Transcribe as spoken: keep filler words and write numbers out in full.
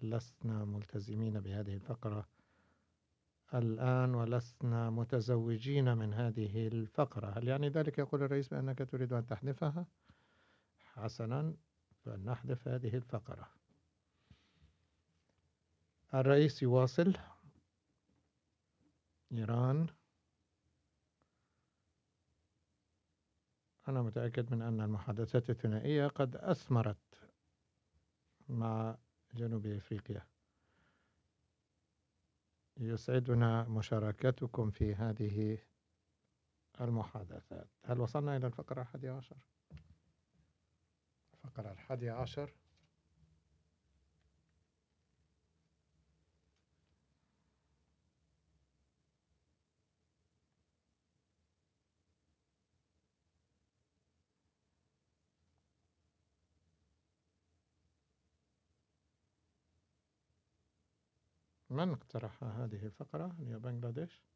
لسنا ملتزمين بهذه الفقرة الآن ولسنا متزوجين من هذه الفقرة. هل يعني ذلك يقول الرئيس بأنك تريد أن تحذفها؟ حسنا، فلنحذف هذه الفقرة. الرئيس يواصل: إيران: أنا متأكد من أن المحادثات الثنائية قد أثمرت مع جنوب أفريقيا. يسعدنا مشاركتكم في هذه المحادثات. هل وصلنا إلى الفقرة الحادية عشر؟ الفقرة الحادية عشر: من اقترح هذه الفقرة؟ هي بنغلاديش.